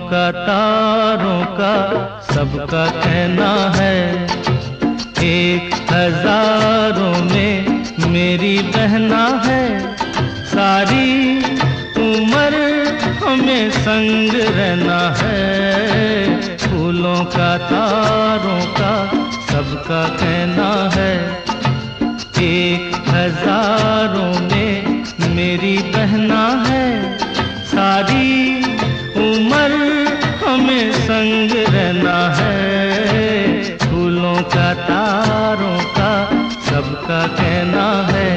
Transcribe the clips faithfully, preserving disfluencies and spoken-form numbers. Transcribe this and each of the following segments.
का तारों का सबका कहना है, एक हजारों में मेरी बहना है। सारी उम्र हमें संग रहना है, फूलों का तारों का सबका कहना है, एक हजारों में मेरी बहना है। सारी उम्र हमें संग रहना है, फूलों का तारों का सबका कहना है।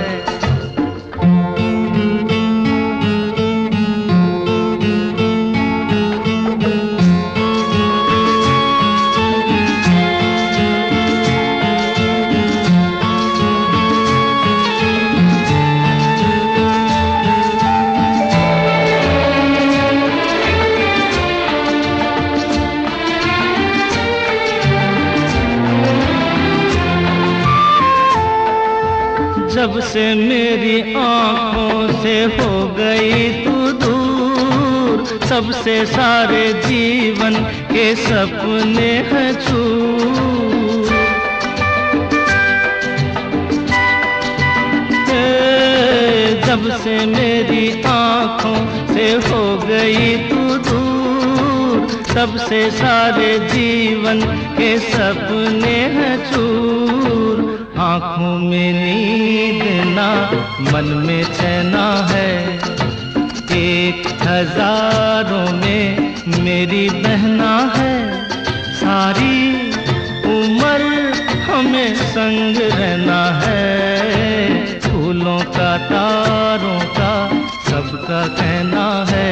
जब से मेरी आँखों से हो गई तू दूर, सबसे सारे जीवन के सपने हैं चूर। जब से मेरी आँखों से हो गई तू दूर, सबसे सारे जीवन के सपने हैं चूर। आँखों में नींद ना मन में चैना है, एक हजारों में मेरी बहना है। सारी उम्र हमें संग रहना है, फूलों का तारों का सबका कहना है।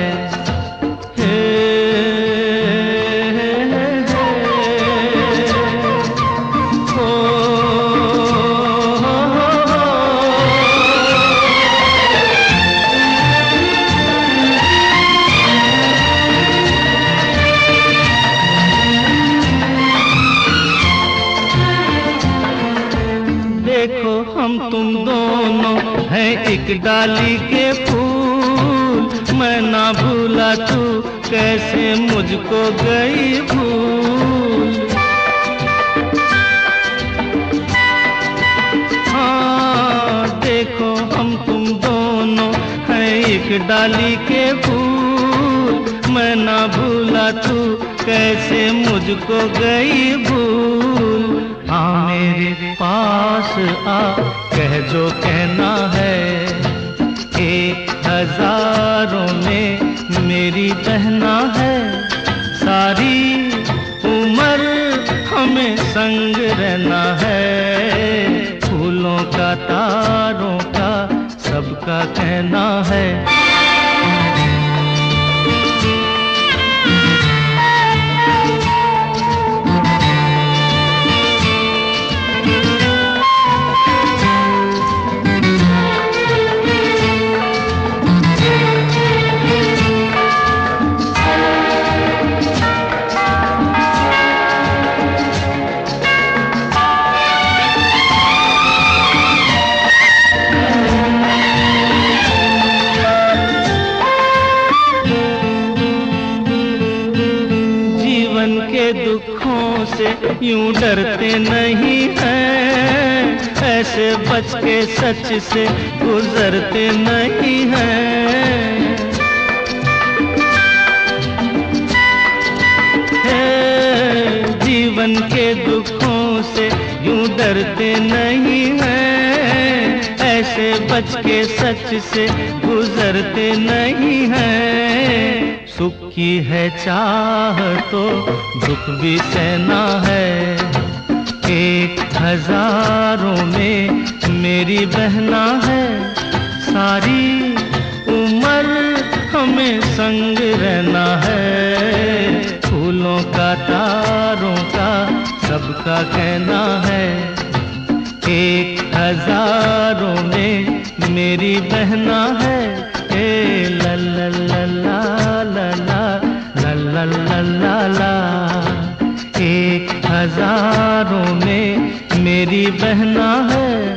देखो हम तुम दोनों हैं एक डाली के फूल, मैं ना भूला तू कैसे मुझको गई भूल। हाँ देखो हम तुम दोनों हैं एक डाली के फूल, मैं ना भूला तू कैसे मुझको गई भूल। हाँ मेरे पास आ कह जो कहना है, एक हजारों में मेरी बहना है। सारी उम्र हमें संग रहना है, फूलों का तारों का सबका कहना है। के दुखों से यूं डरते नहीं हैं, ऐसे बच के सच से गुजरते नहीं हैं। जीवन के दुखों से यूं डरते नहीं हैं, ऐसे बच के सच से गुजरते नहीं हैं। सुख की है चाह तो दुख भी सहना है, एक हजारों में मेरी बहना है। सारी उम्र हमें संग रहना है, फूलों का तारों का सबका कहना है, एक हजारों में मेरी बहना है। ए ला ला ला ला ला ला ला ला ला ला, एक हजारों में मेरी बहना है।